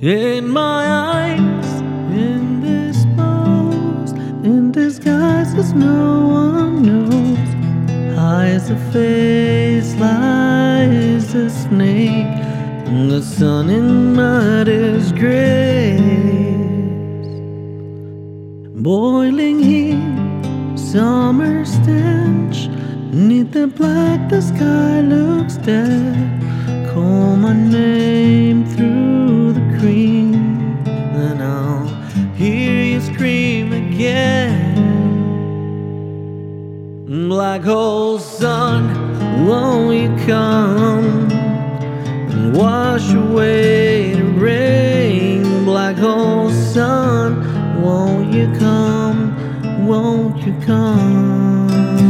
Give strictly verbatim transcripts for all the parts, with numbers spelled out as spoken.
in my eyes, indisposed, in disguise as no one knows. Hides a face, lies a snake, and the sun in my disgrace. Boiling heat, summer stench, neath the black the sky looks dead. Call my name through the cream, then I'll hear you scream again. Black hole sun, won't you come and wash away the rain? Black hole sun, won't you come, won't you come?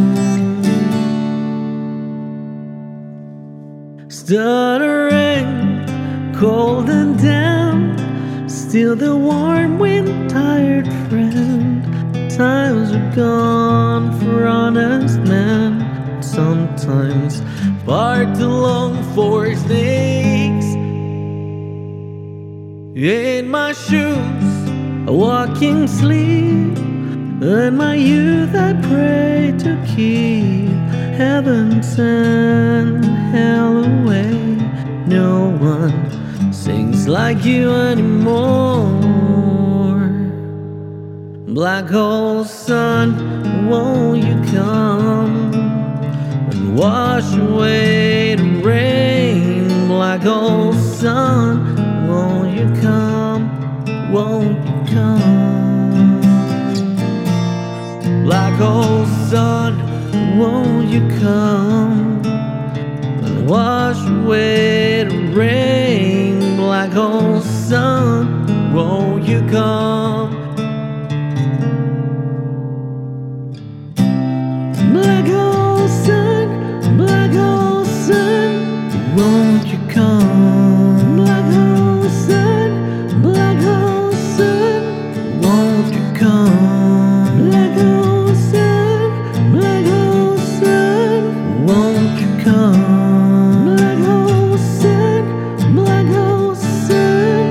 Stuttering, cold and damp, still the warm wind, tired friend. Times are gone for honest men. Sometimes far too long for snakes. In my shoes, a walking sleep, and my youth I pray to keep. Heaven send hell away. No one sings like you anymore. Black hole sun, won't you come and wash away the rain? Black hole sun, won't you come, won't you come? Black hole sun, won't you come and wash away the rain? Black hole sun, won't you come? Black hole sun, black hole sun, won't you come? Black hole sun, black hole sun, won't you come? Black hole sun, black hole sun, won't you come? Black hole sun, black hole sun.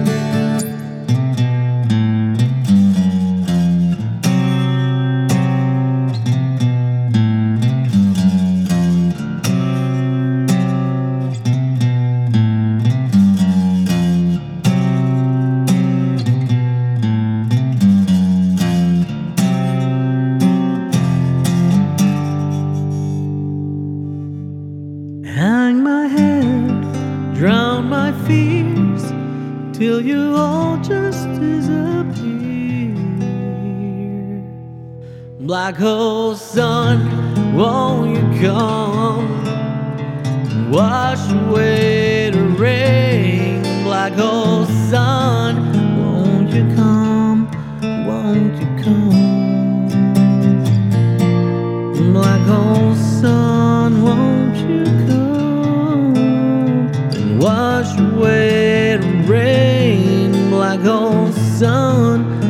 Hang my head, drown my fears, till you all just disappear. Black hole sun, won't you come, wash away the rain? Black hole sun, won't you come, won't you come? Black hole sun, won't you come and wash away the rain? Black hole sun,